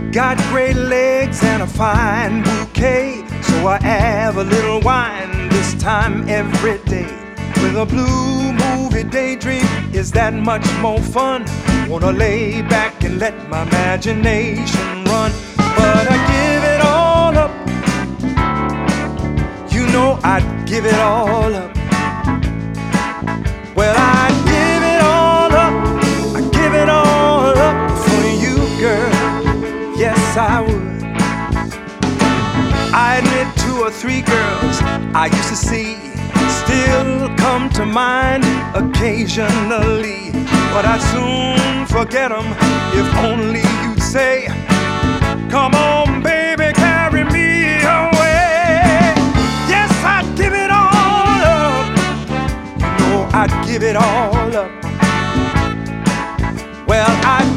Got great legs and a fine bouquet, so I have a little wine this time every day. With a blue movie daydream is that much more fun. Wanna lay back and let my imagination run. But I give it all up. You know I'd give it all up. Well, I'd give it all up. I'd give it all up for you, girl. Yes, I would. I admit 2 or 3 girls I used to see still come to mind occasionally, but I'd soon forget them if only you'd say, come on, baby, carry me away. Yes, I'd give it all up. You know I'd give it all up. Well, I'd